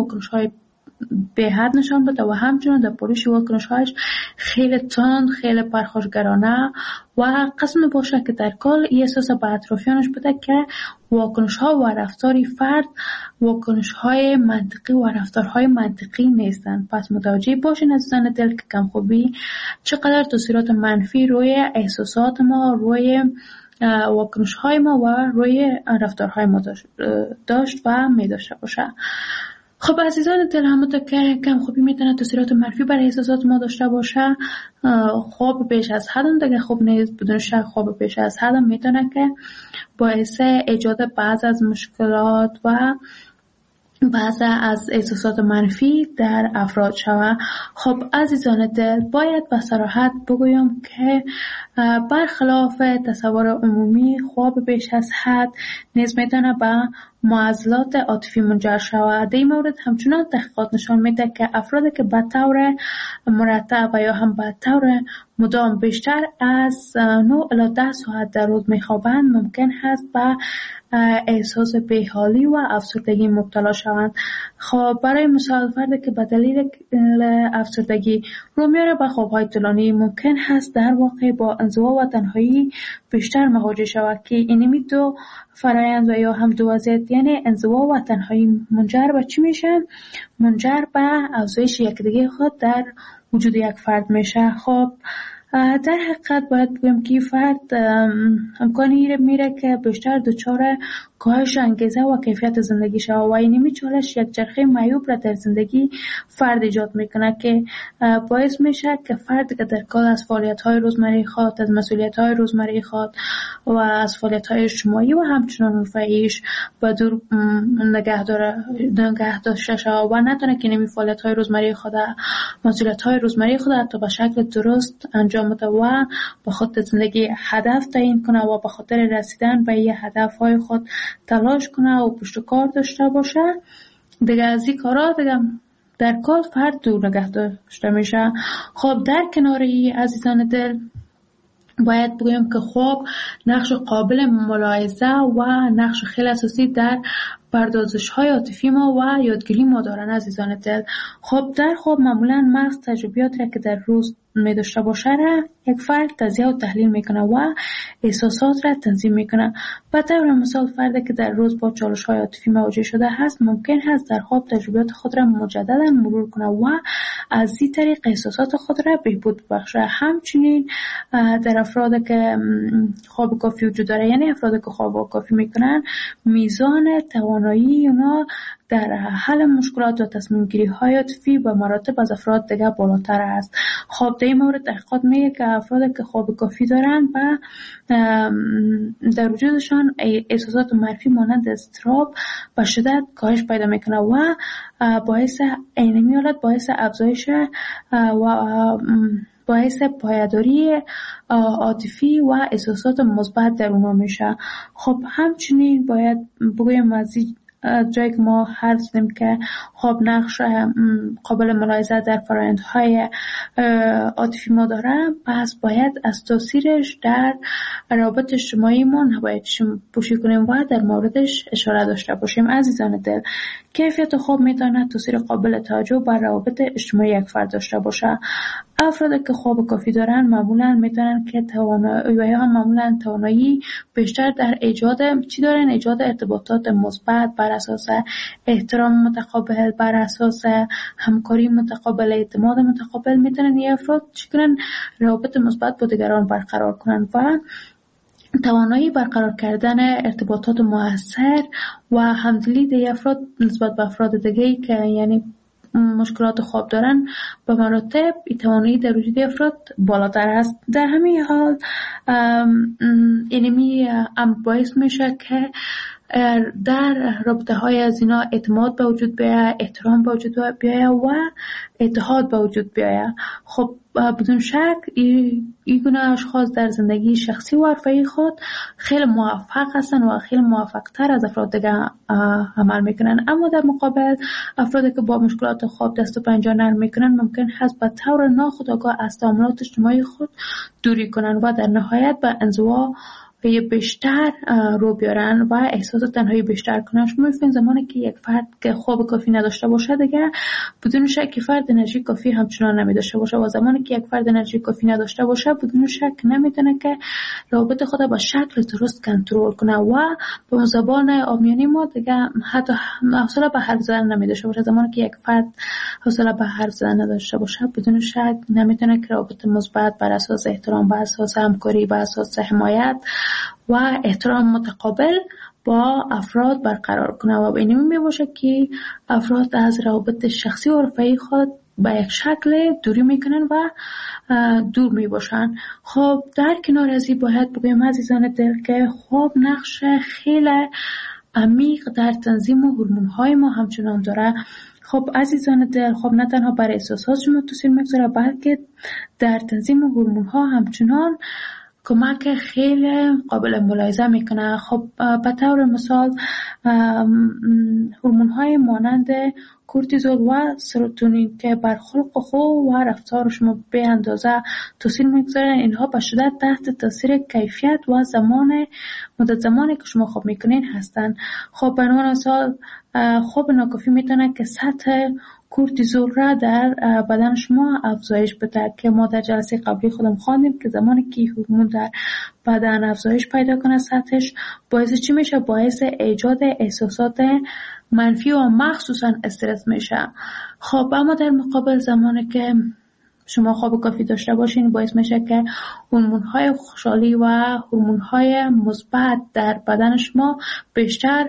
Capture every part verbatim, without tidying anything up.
واکنش‌های به حد نشان بده و همچنین در پولیش واکنش‌هایش خیلی تند، خیلی پرخاشگرانه و قسم باشه که در کل این احساس به اطرافیانش بده که واکنش‌ها و رفتاری فرد واکنش‌های منطقی و رفتارهای منطقی نیستند. پس متوجه باشین عزیزان دل که کمخوابی چقدر تاثیرات منفی روی احساسات ما، روی واکنش‌های ما و روی رفتارهای ما داشت و می داشته باشه. خب عزیزان دل، همونطور که کمخوابی میتونه تاثیرات منفی بر احساسات ما داشته باشه، خواب بیش از حد هم دیگه خوب نیست. بدون شک خواب بیش از حد هم میتونه که باعث ایجاد بعض از مشکلات و بعض از احساسات منفی در افراد شود. خب عزیزان دل، باید به صراحت بگویم که برخلاف تصور عمومی خواب بیش از حد نیز میتونه به معضلات عاطفی منجر شود. در این مورد همچنان تحقیقات نشان میده که افرادی که به طور مرتب و یا هم به طور مدام بیشتر از نه الی ده ساعت در روز میخوابند ممکن هست به احساس بیحالی و افسردگی مبتلا شوند. خب برای مثال فردی که به دلیل افسردگی رو میاره به خوابهای طولانی ممکن هست در واقع با انزوا و تنهایی بیشتر مواجه شود که اینمی دو فرایند و یا هم دو وضعیت، یعنی انزوا و تنهایی، منجر به چی میشه؟ منجر به افزایش یکدیگه خود در وجود یک فرد میشه. خب در حقیقت باید بگم که فرد امکانی میره که بیشتر دچار کاهش انگیزه و کیفیت زندگی شود و اینمی چالش یک چرخه معیوب را در زندگی فرد ایجاد میکنه که باعث میشه که فرد که در کل از فعالیت‌های روزمره خود، از مسئولیت‌های روزمره خود و از فعالیت‌های اجتماعی و همچنین رفاهیش به دور نگه داره نگه داشته شود و نتونه که اینمی فعالیت‌های روزمره خود، مسئولیت‌های روزمره خود حتی به شکل درست انجام بده و به خود زندگی هدف تعیین کنه و به خاطر رسیدن به این هدف‌های خود تلاش کنه و پشت کار داشته باشه. دیگه از این کارا دیگه در کل فرد دور نگه داشته میشه. خب در کنار این عزیزان دل باید بگویم که خواب نقش قابل ملاحظه و نقش خیلی اساسی در پردازش های عاطفی ما و یادگیری ما دارن عزیزان دل. خب در خواب معمولا مغز تجربیات را که در روز می داشته باشه را یک فرد تجزیه و تحلیل میکنه و احساسات را تنظیم میکنه. به طور مثال فردی که در روز با چالش های عاطفی مواجه شده هست ممکن هست در خواب تجربیات خود را مجددا مرور کنه و از این طریق احساسات خود را بهبود بخشه. همچنین در افرادی که خواب کافی وجود داره، یعنی افرادی که خواب کافی میکنن، میزان توانایی اونا در حل مشکلات و تصمیم گیری های عاطفی به مراتب از افراد دیگه بالاتر است. خب در این مورد تحقیقات میگه که افرادی که خواب کافی دارن و در وجودشان احساسات منفی مانند اضطراب و شدت کاهش پیدا میکنه و باعث اینمی حالت باعث افزایش و باعث پایداری عاطفی و احساسات مثبت در اونها میشه. خب همچنین باید بگویم از جایی که ما حرف زدیم که خواب نقش قابل ملاحظه در فرآیندهای عاطفی ما داره، پس باید از تاثیرش در روابط اجتماعی ما نباید پوشی کنیم و در موردش اشاره داشته باشیم. عزیزان دل، کیفیت خواب میتونه تاثیر قابل توجه بر روابط اجتماعی یک فرد داشته باشه. افرادی که خواب کافی دارن معمولا میتونن که توانایی و یا هم معمولا توانایی بیشتر در ایجاد چی دارن؟ ایجاد ارتباطات مثبت بر اساس احترام متقابل، بر اساس همکاری متقابل، اعتماد متقابل. میتونن این افراد چی کنن؟ روابط مثبت با دیگران برقرار کنن و توانایی برقرار کردن ارتباطات مؤثر و همدلی در افراد نسبت به افراد دیگه‌ای که یعنی مشکلات خواب دارن به مراتب توانایی در وجود افراد بالاتر است. در همین حال اینمی هم باعث میشه که در رابطه های از اینا اعتماد به وجود بیاید، احترام به وجود بیاید و اتحاد به وجود بیاید. خب بدون شک این گونه اشخاص در زندگی شخصی و حرفه‌ای خود خیلی موفق هستن و خیلی موفق تر از افراد دیگه عمل میکنن. اما در مقابل افرادی که با مشکلات خواب دست و پنجه نرم میکنن ممکن هست به طور ناخودآگاه از تعاملات اجتماعی خود دوری کنن و در نهایت به انزوا که بیشتر رو بیارن و احساس تنهایی بیشتر کنن. شما می‌بینید زمانی که یک فرد که خواب کافی نداشته باشه دیگه بدون شک فرد انرژی کافی همچنان نمی‌داشته باشه و زمانی که یک فرد انرژی کافی نداشته باشه بدون شک نمی‌تونه که روابط خود با شکل درست کنترل کنه و به زبان عامیانه ما دیگه حتی حوصله به حرف زدن نمی‌داشته باشه. زمانی که یک فرد حوصله به حرف زدن نداشته باشه بدون شک نمی‌تونه که روابط مثبت بر اساس احترام، بر اساس همکاری، بر اساس حمایت و احترام متقابل با افراد برقرار کنه و به این می باشه که افراد از روابط شخصی و رفاهی خود به یک شکل دوری میکنن و دور می باشن. خب در کنار از این باید بگویم عزیزان دل که خواب نقش خیلی عمیق در تنظیم هورمون‌های ما همچنان داره. خب عزیزان دل، خب نه تنها برای احساسات شما تاثیر میگذاره بلکه در تنظیم هورمون‌ها همچنان کمک خیلی قابل ملاحظه میکنه. خب به طور مثال هورمون‌های مانند کورتیزول و سروتونین که بر خلق خو و رفتار شما به اندازه تاثیر میگذارن، اینها به شدت تحت تاثیر کیفیت و زمان مدت زمانی که شما خواب میکنین هستن. خب به عنوان مثال خواب ناکافی میتونه که سطح کورتیزول را در بدن شما افزایش بده که ما در جلسه قبلی خودم خواندیم که زمانی که هورمون در بدن افزایش پیدا کنه سطحش باعث چی میشه؟ باعث ایجاد احساسات منفی و مخصوصا استرس میشه. خب اما در مقابل زمانی که شما خواب کافی داشته باشین باعث میشه که هورمون‌های خوشحالی و هورمون‌های مثبت در بدن شما بیشتر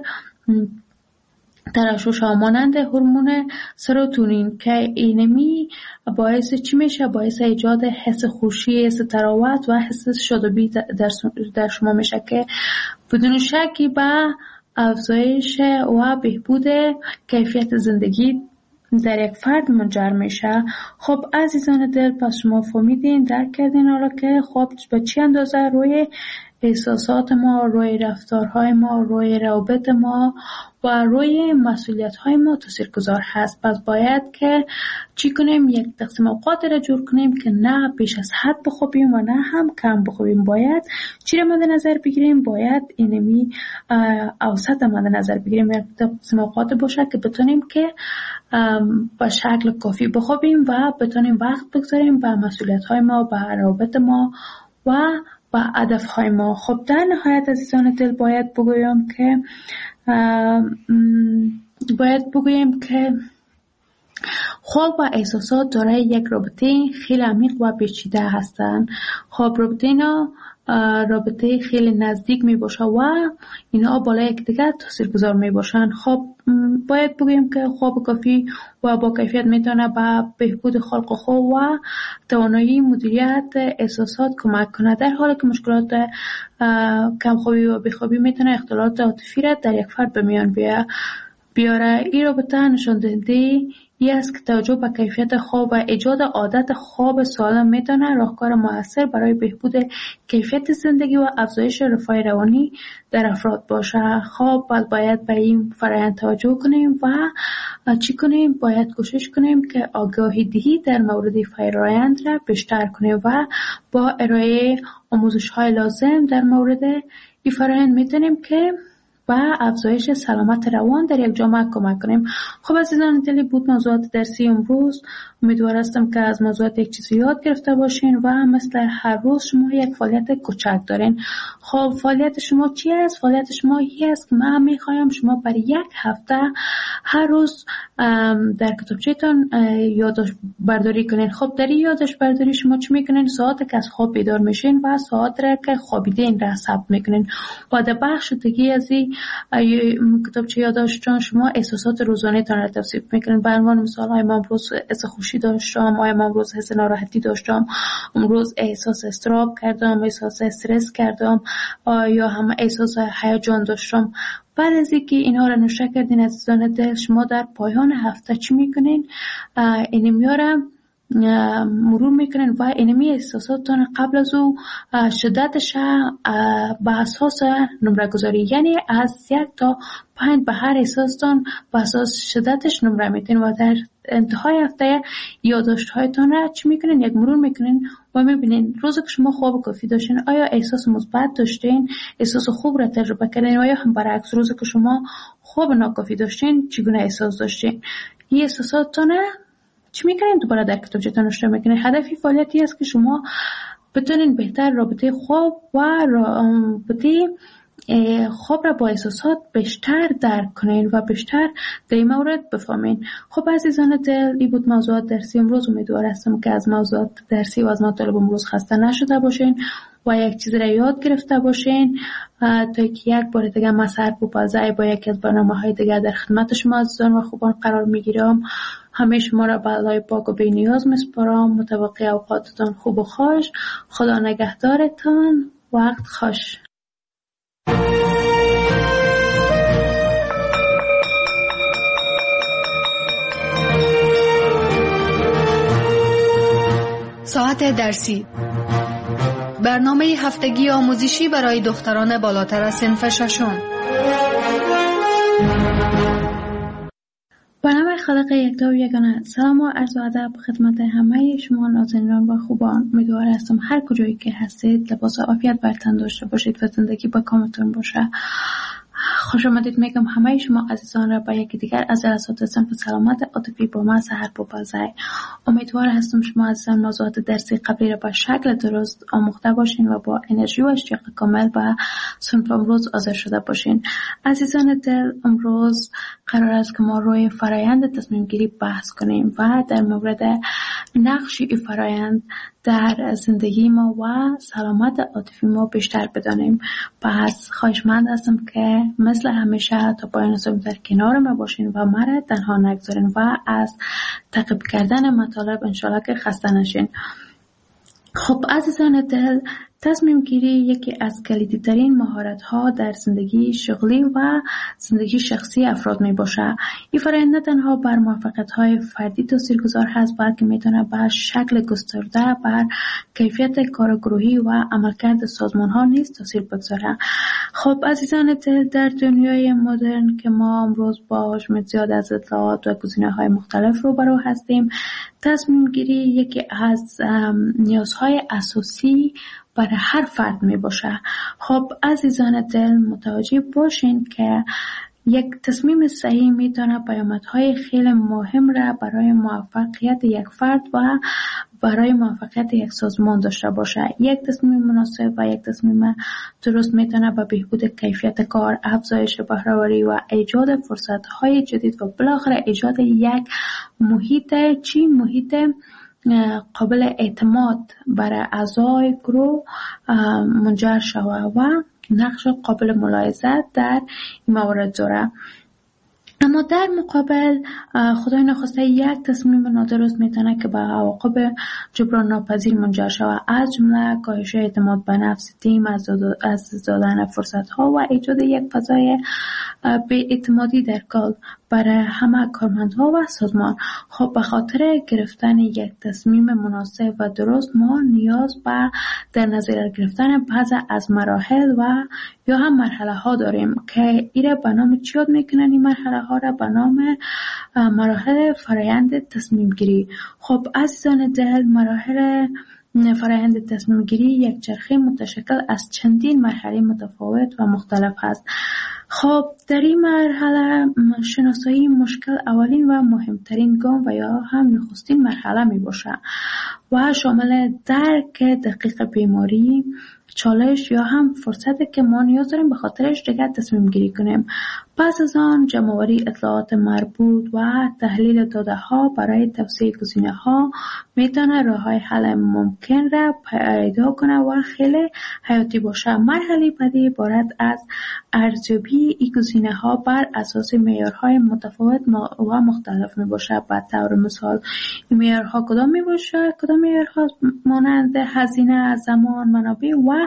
ترشح ها مانند هورمون سروتونین که اینمی باعث چی میشه؟ باعث ایجاد حس خوشی، حس تراوت و حس شادابی در شما میشه که بدون شکی به افزایش و بهبود کیفیت زندگی در یک فرد منجر میشه. خب عزیزان دل، پس شما فهمیدین، درک کردین حالا که خواب به چی اندازه روی احساسات ما، روی رفتارهای ما، روی روابط ما و روی مسئولیت‌های ما تاثیرگذار هست. پس باید که چی کنیم؟ یک تقسیم اوقات را جور کنیم که نه بیش از حد بخوابیم و نه هم کم بخوابیم. باید چی را مد نظر بگیریم؟ باید اینمی اوسط مد نظر بگیریم. یک تقسیم اوقات باشه که بتونیم که با شکل کافی بخوابیم و بتونیم وقت بگذاریم به مسئولیت‌های ما، به روابط ما و و هدف‌های ما. خب در نهایت عزیزان دل باید بگویم که باید بگویم که خواب و احساسات دارای یک رابطه خیلی عمیق و پیچیده هستند. خب رابطه اینا رابطه خیلی نزدیک می باشه و اینا بالای یکدیگر تاثیرگذار می باشن. خب باید بگویم که خواب کافی و با کیفیت میتونه به بهبود خلق خو و توانایی مدیریت احساسات کمک کنه، در حالی که مشکلات کمخوابی و بیخوابی میتونه اختلالات عاطفی را در یک فرد به میان بیاره. این رابطه نشان دهنده ای است که توجه به کیفیت خواب و ایجاد عادت خواب سالم میتونه راهکار موثر برای بهبود کیفیت زندگی و افزایش رفاه روانی در افراد باشه. خواب باید به این فرآیند توجه کنیم و چی کنیم؟ باید کوشش کنیم که آگاهی دهی در مورد فرآیند را بیشتر کنیم و با ارائه آموزش‌های لازم در مورد این فرآیند میتونیم که و افزایش سلامت روان در یک جامعه کمک کنیم. خب عزیزان دلی بود موضوعات درسی امروز. امیدوار هستم که از موضوعات یک چیزی یاد گرفته باشین و مثل هر روز شما یک فعالیت کوچک دارین. خب فعالیت شما چی است؟ فعالیت شما این است که من میخوایم شما برای یک هفته هر روز در کتابچه‌تون یادداشت برداری کنین. خب در این یادداشت برداری شما چی میکنین؟ ساعتی که از خواب بیدار میشین و ساعت را که خوابیدین را ثبت میکنین و در بخش دیگه از این کتابچه یادداشتتون شما احساسات روزانه تان را توصیف میکنین. به عنوان مثال های من امروز حس خوشی داشتم، آیا من امروز حس ناراحتی داشتم، امروز احساس اضطراب کردم، احساس استرس کردم یا هم احساس هیجان داشتم. بعد از اینکه اینها را نوشته کردین عزیزان دل، شما در پایان هفته چی میکنین؟ این میارم مرور میکنین و اینمی احساساتتان قبل از او شدتش به اساس نمره گذاری، یعنی از یک تا پنج به هر احساستان به اساس شدتش نمره میتین و در انتهای هفته یادداشت هایتان را چی میکنین؟ یک مرور میکنین و میبینین روزی که شما خواب کافی داشتین آیا احساس مثبت داشتین، احساس خوب را تجربه کردین، و یا هم برعکس روزی که شما خواب ناکافی داشتین چگونه احساس داشتین. این احساساتتان چی میکنین؟ دوباره در کتابچه‌تان نوشته میکنین. هدفی فعالیتی است که شما بتونین بهتر رابطه خواب و رابطه خواب را با احساسات بیشتر درک کنین و بیشتر در این مورد بفهمین. خب عزیزان دل، این بود موضوعات درسی امروز. امیدوار هستم که از موضوعات درسی و از مطالب امروز خسته نشده باشین و یک چیز را یاد گرفته باشین تا که یک بار دیگه من سرپوپازای با یکی از برنامه‌های دیگه در خدمت شما عزیزان و خوبان قرار میگیرم. همه شما را به الله پاک و بی نیاز میسپارم. متوقع اوقاتتان خوب و خوش. خدا نگهدارتان. وقت خوش. ساعت درسی، برنامه هفتگی آموزشی برای دختران بالاتر از صنف ششم. با نام خالق یکتا و یگانه، سلام و عرض و ادب خدمت همه شما نازنینان و خوبان. امیدوار هستم هر کجایی که هستید لباس عافیت بر تن داشته باشید و زندگی با کامتون باشه. خوش آمدید میگم همه شما عزیزان را به یکی دیگر از جلسات صنف سلامت عاطفی با من سحر پوپازای. امیدوار هستم شما عزیزان موضوعات درسی قبلی را به شکل درست آموخته باشین و با انرژی و اشتیاق کامل به صنف امروز حاضر شده باشین. عزیزان دل، امروز قرار است که ما روی فرایند تصمیم گیری بحث کنیم و در مورد نقش این فرایند در زندگی ما و سلامت عاطفی ما بیشتر بدانیم. پس خواهشمند هستم که مثل همیشه تا پایان صحبت در کنار ما باشین و مرا تنها نگذارین و از تعقیب کردن مطالب انشالله که خسته نشین. خب عزیزان دل، تصمیم گیری یکی از کلیدی ترین مهارت ها در زندگی شغلی و زندگی شخصی افراد می باشه. این فرآیند نه تنها بر موفقیت های فردی تاثیرگذار هست بلکه میتونه به شکل گسترده بر کیفیت کار گروهی و عملکرد سازمان ها نیز تاثیر بگذاره. خب عزیزان دل، در دنیای مدرن که ما امروز با حجم زیاد از اطلاعات و گزینه های مختلف روبرو هستیم، تصمیم گیری یکی از نیازهای اساسی برای هر فرد می باشه. خب عزیزان دل، متوجه باشین که یک تصمیم صحیح میتونه پیامدهای خیلی مهم را برای موفقیت یک فرد و برای موفقیت یک سازمان داشته باشه. یک تصمیم مناسب و یک تصمیم درست میتونه به بهبود کیفیت کار، افزایش بهره‌وری و ایجاد فرصت‌های جدید و بالاخره ایجاد یک محیط چی محیط قابل اعتماد برای اعضای گروه منجر شود و نقش قابل ملاحظه در این موارد داره. اما در مقابل خدای نخواسته یک تصمیم نادرست میتونه که به عواقب جبران ناپذیر منجر شود، از جمله کاهش اعتماد به نفس تیم، از دادن فرصت ها و ایجاد یک فضای بی اعتمادی در کار برای همه کارمندها و سازمان. خب به خاطر گرفتن یک تصمیم مناسب و درست ما نیاز به در نظر گرفتن بعض از مراحل و یا هم مرحله ها داریم که ایره به نام چی یاد میکنن؟ این مرحله ها را به نام مراحل فرایند تصمیم گیری. خب عزیزان دل، مراحل فرایند تصمیم گیری یک چرخه متشکل از چندین مرحله متفاوت و مختلف هست. خب در این مرحله شناسایی مشکل اولین و مهمترین گام و یا هم نخستین مرحله می باشه و شامل درک دقیق بیماری، چالش یا هم فرصتی که ما نیاز داریم به خاطرش دیگه تصمیم گیری کنیم. پس از آن جمع‌آوری اطلاعات مربوط و تحلیل داده ها برای توسعه گزینه ها میتونه راه های حل ممکن را پیدا کنه و خیلی حیاتی باشه. مرحله بعدی عبارت از ارزیابی این گزینه ها بر اساس معیارهای متفاوت و مختلف می باشه. به طور مثال این معیارها کدام می باشه؟ کدام معیارها مانند هزینه، زمان، منابع و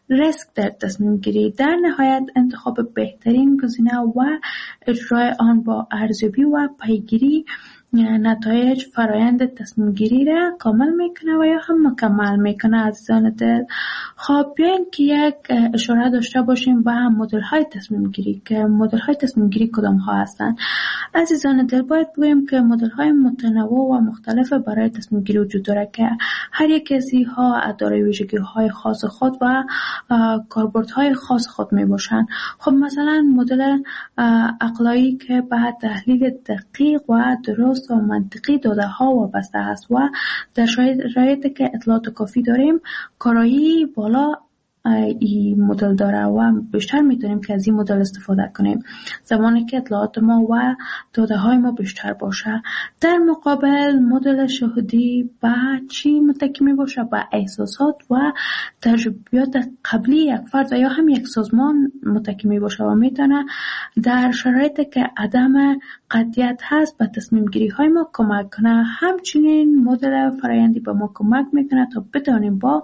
ریسک در تصمیم گیری. در نهایت انتخاب بهترین گزینه و اجرای آن با ارزیابی و پیگیری نتایج فرایند تصمیم گیری را کامل میکنه و یا هم مکمل میکنه. عزیزان دل، خب بیاین که یک اشاره داشته باشیم به مدل های تصمیم گیری که مدل های تصمیم گیری کدام ها هستند. عزیزان دل، باید بگویم که مدل های متنوع و مختلف برای تصمیم گیری وجود داره که هر یک از اینها دارای ویژگی های خاص خود و کاربردهای خاص خود می باشند. خب مثلا مدل عقلایی که به تحلیل دقیق و درست و منطقی داده ها وابسته است و در شرایطی که اطلاعات کافی داریم کارایی بالا این مدل داره و بیشتر میتونیم که از این مدل استفاده کنیم زمانی که اطلاعات ما و داده های ما بیشتر باشه. در مقابل مدل شهودی به چی متکی می باشه؟ به احساسات و تجربیات قبلی یک فرد و یا هم یک سازمان متکی می باشه و میتونه در شرایطی که عدم قطعیت هست به تصمیم گیری های ما کمک کنه. همچنین مدل فرآیندی به ما کمک میکنه تا بتونیم با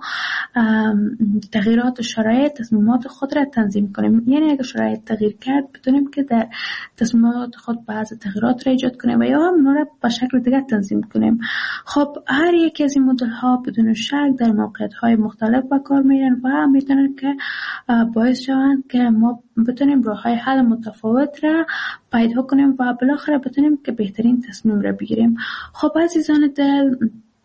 تغییرات شرایط تصمیمات خود را تنظیم کنیم. یعنی اگر شرایط تغییر کرد بتونیم که در تصمیمات خود بعض تغییرات را ایجاد کنیم و یا هم اونا را به شکل دیگر تنظیم کنیم. خب هر یک از این مدل ها بدون شک در موقعیت های مختلف به کار میرن و میتونن که باعث شوند که ما بتونیم راه های حل متفاوت را پیدا کنیم و بالاخره بتونیم که بهترین تصمیم را بگیریم. خب عزیزان دل،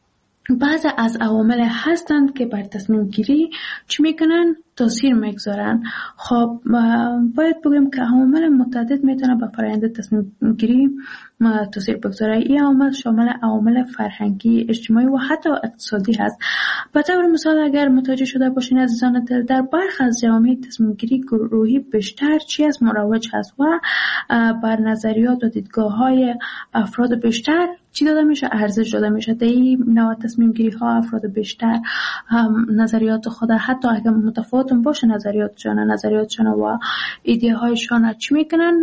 بعض از عوامل هستند که بر تصمیم گیری چی میکنن؟ تاثیر میگذارن. خب باید بگیم که عوامل متعدد میتونه به فرآیند تصمیم گیری تاثیر بگذاره. این عوامل شامل عوامل فرهنگی، اجتماعی و حتی اقتصادی هست. به طور مثال اگر متوجه شده باشین عزیزان دل، در برخی از جوامع تصمیم گیری گروهی بیشتر چی از مروج هست و بر نظریات و دیدگاه های افراد بیشتر چی داده میشه؟ ارزش داده میشه. در این نوع تصمیم گیری ها افراد بیشتر نظریات خود حتی اگر متفاوت باشه نظریاتشان نظریاتشان و ایده هایشان چی میکنن؟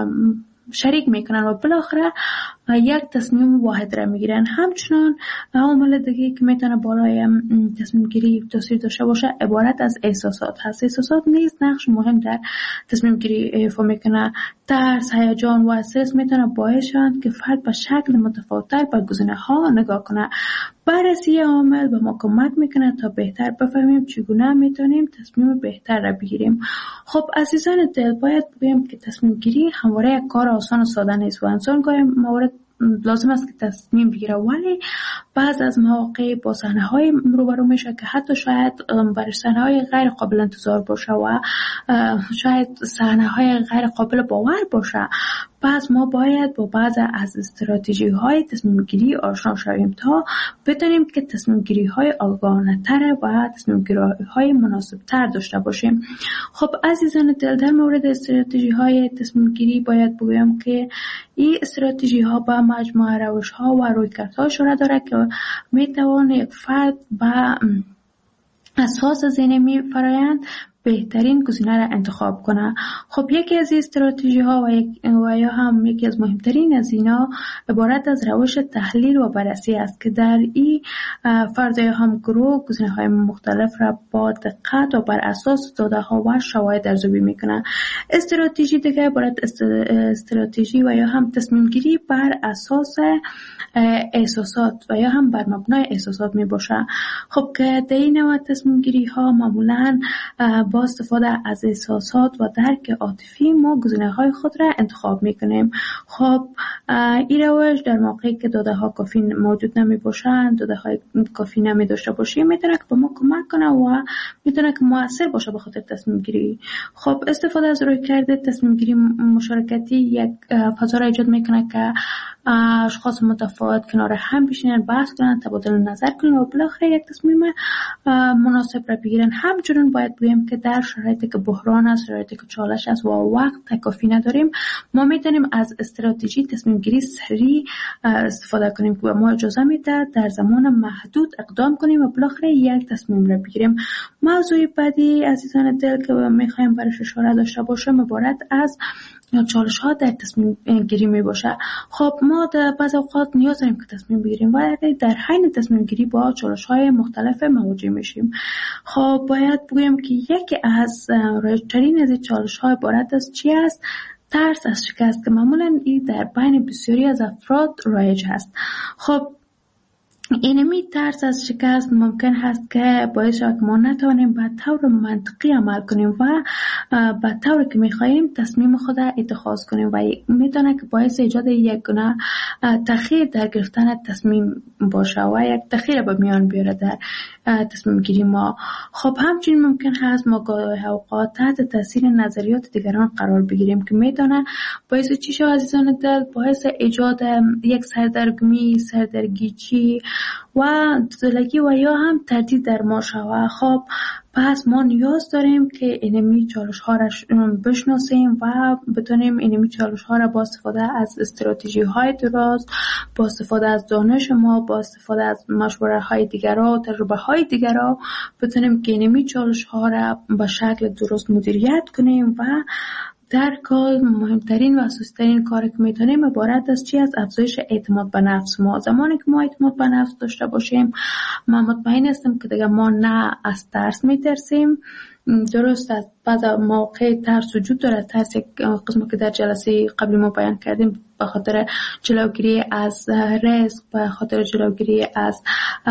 شریک میکنن و بالاخره یک تصمیم واحد را میگیرن. همچنان عامل دیگه که میتونه بالای تصمیم گیری تاثیر داشته باشه عبارت از احساسات هست. احساسات نیز نقش مهم در تصمیم گیری ایفا میکنه. ترس، هیجان و استرس میتونه باعث شوند که فرد به شکل متفاوت‌تر به گزینه ها نگاه کنه. بررسی عامل به ما کمک میکنه تا بهتر بفهمیم چگونه میتونیم تصمیم بهتر را بگیریم. خب عزیزان دل، باید بگیم که تصمیم گیری همواره یک کار آسان و ساده نیست و انسان گاهی موارد لازم است که تصمیم بگیره، ولی بعض از مواقع با صحنه‌های روبرو میشه که حتی شاید برای صحنه‌های غیر قابل انتظار باشه و شاید صحنه‌های غیر قابل باور باشه. پس ما باید با بعض از استراتژی‌های تصمیم گیری آشنا شویم تا بتونیم که تصمیم گیری‌های آگاهانه‌تر و تصمیم گیری‌های مناسب‌تر داشته باشیم. خب عزیزان دل، در مورد استراتژی‌های تصمیم گیری باید بگویم که این استراتژی‌ها با مجموعه روش‌ها و رویکردها اشاره داره که می‌توان یک فرد با اساس ذهنی فرآیند بهترین گزینه را انتخاب کنه. خب یکی از این استراتژی ها و, یک و یا هم یکی از مهمترین از اینا عبارت از روش تحلیل و بررسی است که در این فرد یا هم گروه گزینه های مختلف را با دقت و بر اساس داده ها و شواهد ارزیابی میکنه. استراتژی دیگه عبارت استراتژی و یا هم تصمیم گیری بر اساس احساسات و یا هم بر مبنای احساسات می باشه. خب که در این نوع تصمیم گیری ها معمولاً با استفاده از احساسات و درک عاطفی ما گزینه‌های خود را انتخاب می‌کنیم. خب این روش در موقعی که داده ها کافی موجود نمی باشند، داده های کافی نمی داشته باشیم، میتونه که به ما کمک کنه و میتونه که مؤثر باشه به خاطر تصمیم گیری. خب استفاده از رویکرد تصمیم گیری مشارکتی یک فضا را ایجاد میکنه که اشخاص متفاوت کنار هم بشینن، بحث کنن، تبادل نظر کنن و بالاخره یک تصمیم مناسب را بگیرن. همچنین باید بگیم که در شرایطی که بحران است، شرایطی که چالش است و وقت کافی نداریم، ما میتونیم از استراتژی تصمیم گیری سریع استفاده کنیم که ما اجازه میده در زمان محدود اقدام کنیم و بالاخره یک تصمیم را بگیریم. موضوع بعدی عزیزان دل که میخوایم برش اشاره داشته باشیم عبارت از چالش ها در تصمیم گیری می باشه. خب ما در بعض اوقات نیاز داریم که تصمیم بگیریم و در حین تصمیم گیری با چالش های مختلف مواجه میشیم. خب باید بگویم که یکی از رایج‌ترین از این چالش ها عبارت از چی است؟ ترس از شکست که معمولا این در بین بسیاری از افراد رایج هست. خب اینمی ترس از شکست ممکن هست که باعث شود که ما نتوانیم به طور منطقی عمل کنیم و به طوری که میخواهیم تصمیم خود اتخاذ کنیم و میتونه که باعث ایجاد یک گونه تأخیر در گرفتن تصمیم باشه و یک تأخیر به میان بیاره در تصمیم گیری ما. خب همچنین ممکن هست ما گاهی اوقات تحت تاثیر نظریات دیگران قرار بگیریم که میتونه باعث چی شود عزیزان دل؟ باعث ایجاد یک سردرگمی، سردرگیچی و زلگی و یا هم تردید در ما شود. خب پس ما نیاز داریم که اینمی چالش ها را بشناسیم و بتونیم اینمی چالش ها را با استفاده از استراتژی های درست، با استفاده از دانش ما، با استفاده از مشوره های دیگران و تجربه های دیگران بتونیم که اینمی چالش ها را به شکل درست مدیریت کنیم و در کار مهمترین و اساسی‌ترین کاری که میتونیم عبارت از چی؟ از افزایش اعتماد به نفس ما. زمانی که ما اعتماد به نفس داشته باشیم من مطمئن هستم که دیگه ما نه از ترس میترسیم. درست از بعض موقع ترس وجود داره، ترس یک قسمی که در جلسه قبلی ما بیان کردیم به خاطر جلوگیری از ریسک، به خاطر جلوگیری از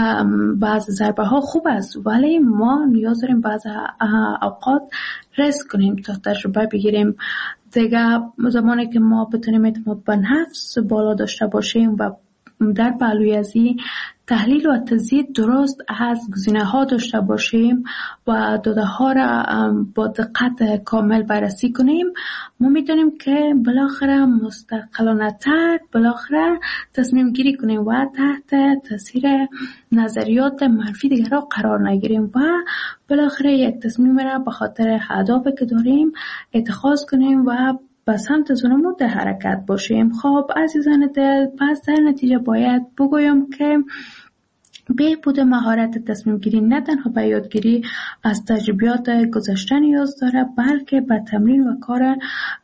بعض ضربه ها خوب است، ولی ما نیاز داریم بعض اوقات ریسک کنیم تا تجربه بگیریم. دیگه زمانی که ما بتونیم اعتماد به نفس بالا داشته باشیم و در پهلوی از این تحلیل و تجزیه درست از گزینه ها داشته باشیم و داده ها را با دقت کامل بررسی کنیم، ما میتونیم که بالاخره مستقلانه تر بالاخره تصمیم گیری کنیم و تحت تاثیر نظریات منفی دیگر را قرار نگیریم و بالاخره یک تصمیم را به خاطر اهدافی که داریم اتخاذ کنیم و به سمت زنمون در حرکت باشیم. خب عزیزان دل، پس در نتیجه باید بگویم که بهبود مهارت تصمیم گیری نه تنها به یادگیری از تجربیات گذشته نیاز داره، بلکه به تمرین و کار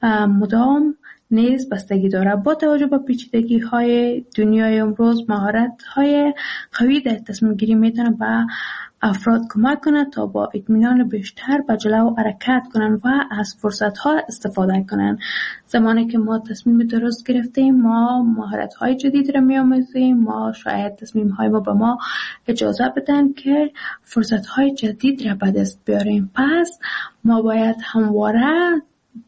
مدام نیز بستگی داره. با توجه به پیچیدگی های دنیای امروز مهارت های قوی در تصمیم گیری میتونه به افراد کمک کنه تا با اطمینان بیشتر به جلو حرکت کنن و از فرصت ها استفاده کنن. زمانی که ما تصمیم درست گرفتیم ما مهارت های جدید را می‌آموزیم، ما شاید تصمیم های ما به ما اجازه بدن که فرصت های جدید را به دست بیاریم. پس ما باید همواره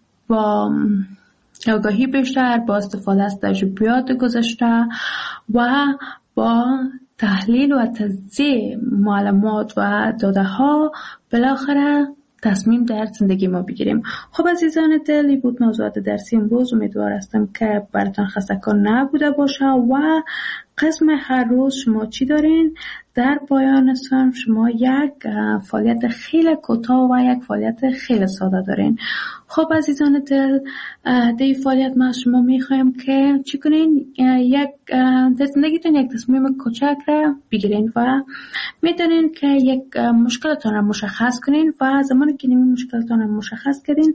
با آگاهی بیشتر، با استفاده از تجربیات گذشته و با تحلیل و تجزیه معلومات و داده ها بالاخره تصمیم در زندگی ما بگیریم. خب عزیزان دلی بود موضوعات درسی امروز. امیدوار هستم که براتون خسته‌کن نبوده باشه و قسم هر روز شما چی دارین؟ در پایان سال شما یک فعالیت خیلی کوتاه و یک فعالیت خیلی ساده دارین. خب عزیزان دل، در فعالیت ما شما میخوایم که چی کنین؟ یک در زندگیتون یک تصمیم کوچک را بگیرین و میتونین که یک مشکلتون را مشخص کنین و زمانی که این مشکلتون را مشخص کردین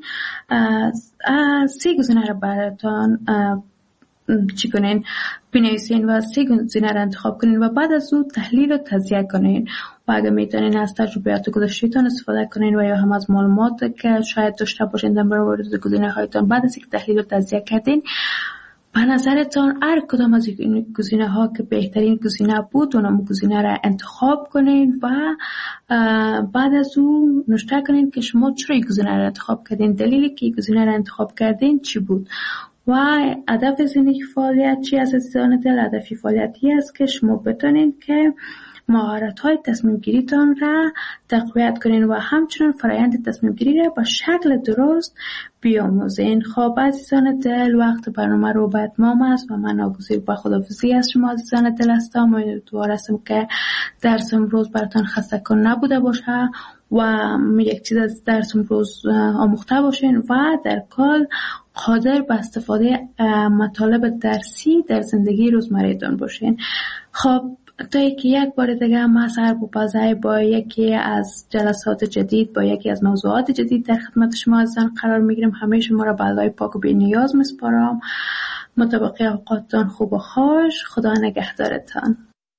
سه گزینه را براتون چی کنین؟ بنویسین و سه گزینه را انتخاب کنین و بعد از اون تحلیل و تجزیه کنین و اگه میتونین از تجربیات گذشته‌تون استفاده کنین و یا هم از معلومات که شاید داشته باشین در مورد گزینه هایتون بعد از اینکه تحلیل و تجزیه کردین به نظرتان هر کدام از این گزینه ها که بهترین گزینه بود اونم گزینه را انتخاب کنین و بعد از اون نوشته کنین که شما چرا این گزینه را انتخاب کردین، دلیلی که این گزینه را انتخاب کردین چی بود و هدف زندگی فعالیت چی است عزیزان دل؟ هدف فعالیتی است که شما بتونین که مهارت‌های تصمیم گیریتان را تقویت کنین و همچنین فرآیند تصمیم گیری را به شکل درست بیاموزین. خب عزیزان دل، وقت برنامه رو به اتمام است و من ناگزیر به خداحافظی از شما عزیزان دل هستم. امیدوار هستم که درس امروز براتون خسته‌کن نبوده باشه و یک چیز از درس امروز آموخته باشین و در کل قادر به استفاده مطالب درسی در زندگی روزمره‌تان باشین. خب تا یکی یک بار دیگه ما سر بپازای با یکی از جلسات جدید، با یکی از موضوعات جدید در خدمت شما عزیزان قرار میگیریم. همه شما را به الله پاک و بی نیاز میسپارم. مطابق اوقاتتان خوب و خوش. خدا نگهدارتان.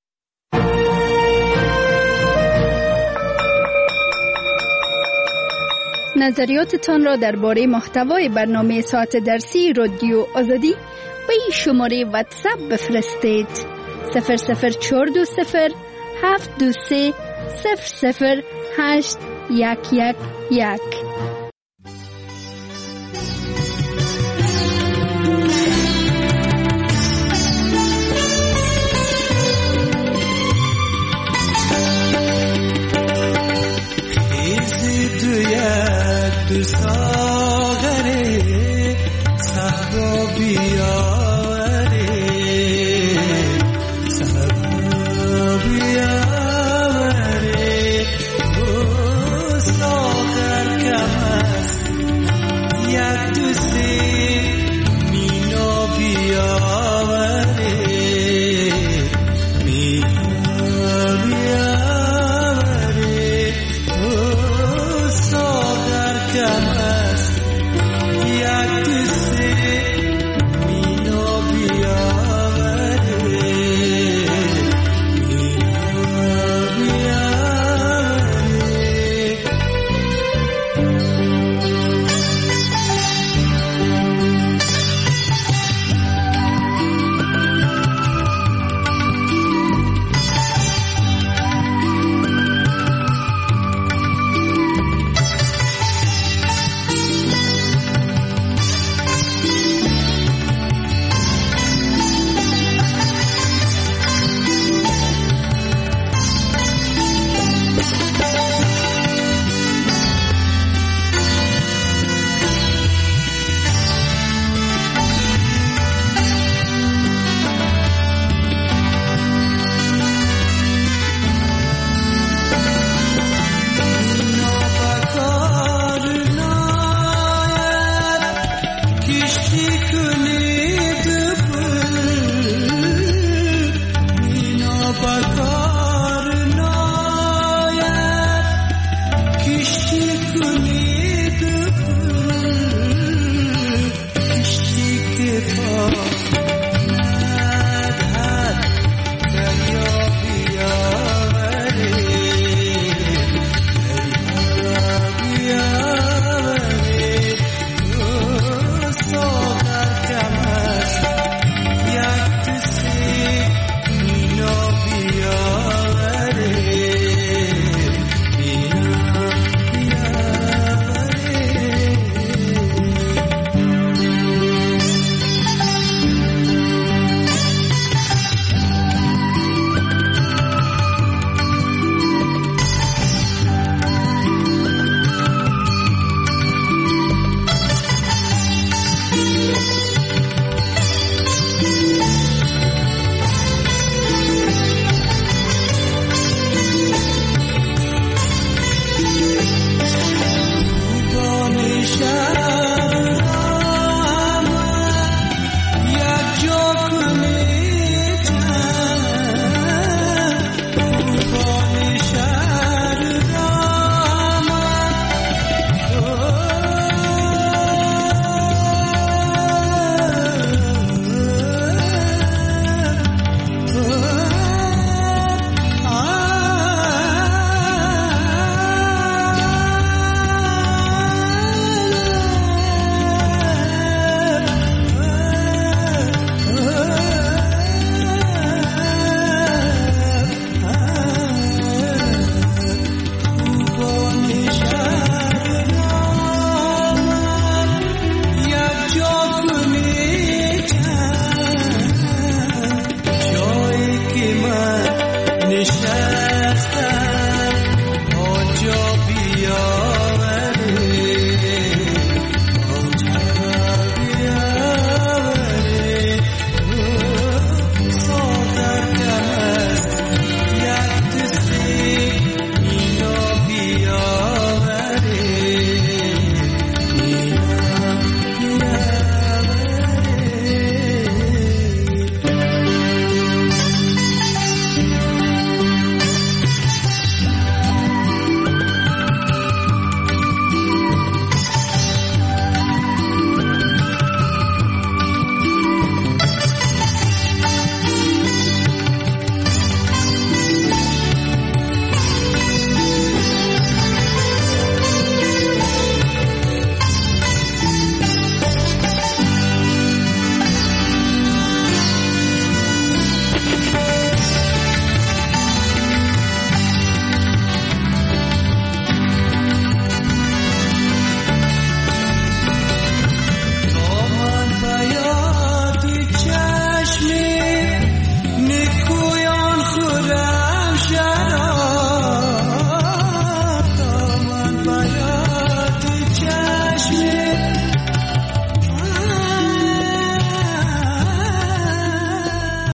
نظریاتتان را درباره محتوای برنامه ساعت درسی رادیو آزادی به این شماره واتساپ بفرستید: صفر صفر چهار دو صفر هفت دو سه صفر صفر هشت یک یک یک.